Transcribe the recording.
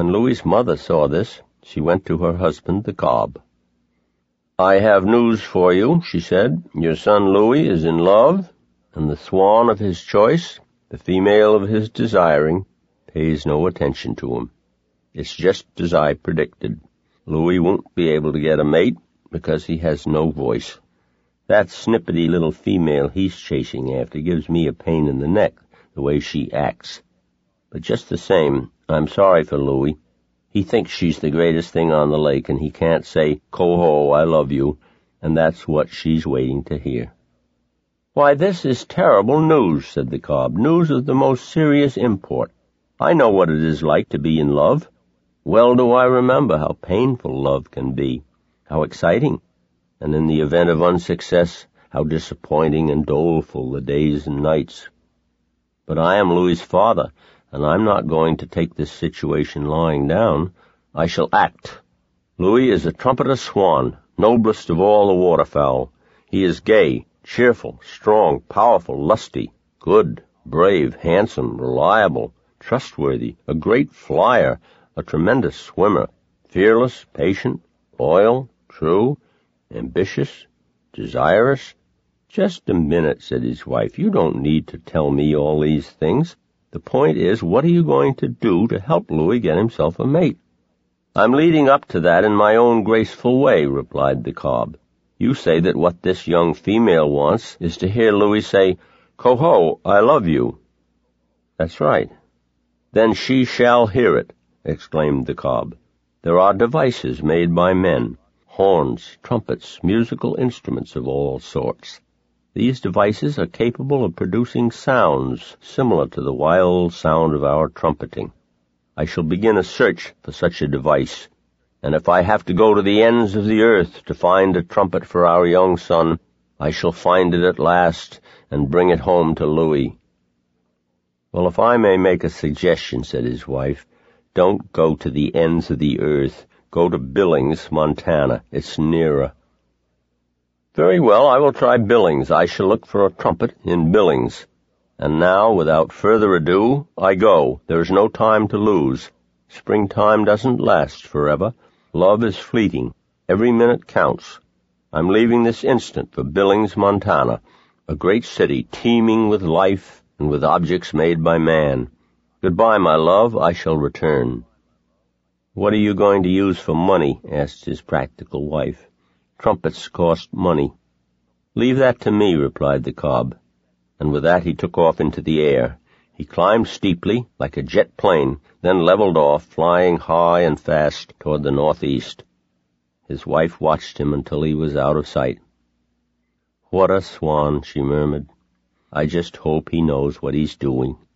When Louis's mother saw this, she went to her husband, the cob. "I have news for you," she said. "Your son Louis is in love, and the swan of his choice, the female of his desiring, pays no attention to him. It's just as I predicted. Louis won't be able to get a mate because he has no voice. That snippety little female he's chasing after gives me a pain in the neck, the way she acts. But just the same, I'm sorry for Louis. He thinks she's the greatest thing on the lake, and he can't say, 'Coho, I love you,' and that's what she's waiting to hear." "Why, this is terrible news," said the cob, "news of the most serious import. I know what it is like to be in love. Well do I remember how painful love can be, how exciting, and in the event of unsuccess, how disappointing and doleful the days and nights. But I am Louis's father, and I'm not going to take this situation lying down. I shall act. Louis is a trumpeter swan, noblest of all the waterfowl. He is gay, cheerful, strong, powerful, lusty, good, brave, handsome, reliable, trustworthy, a great flyer, a tremendous swimmer, fearless, patient, loyal, true, ambitious, desirous." "Just a minute," said his wife. "You don't need to tell me all these things. The point is, what are you going to do to help Louis get himself a mate?" "I'm leading up to that in my own graceful way," replied the cob. "You say that what this young female wants is to hear Louis say, 'Coho, I love you.'" "That's right." "Then she shall hear it," exclaimed the cob. "There are devices made by men, horns, trumpets, musical instruments of all sorts. These devices are capable of producing sounds similar to the wild sound of our trumpeting. I shall begin a search for such a device, and if I have to go to the ends of the earth to find a trumpet for our young son, I shall find it at last and bring it home to Louis." "Well, if I may make a suggestion," said his wife, "don't go to the ends of the earth. Go to Billings, Montana. It's nearer." "Very well, I will try Billings. I shall look for a trumpet in Billings. And now, without further ado, I go. There is no time to lose. Springtime doesn't last forever. Love is fleeting. Every minute counts. I'm leaving this instant for Billings, Montana, a great city teeming with life and with objects made by man. Goodbye, my love. I shall return." "What are you going to use for money?" asked his practical wife. "Trumpets cost money." "Leave that to me," replied the cob, and with that he took off into the air. He climbed steeply, like a jet plane, then leveled off, flying high and fast toward the northeast. His wife watched him until he was out of sight. "What a swan," she murmured. "I just hope he knows what he's doing."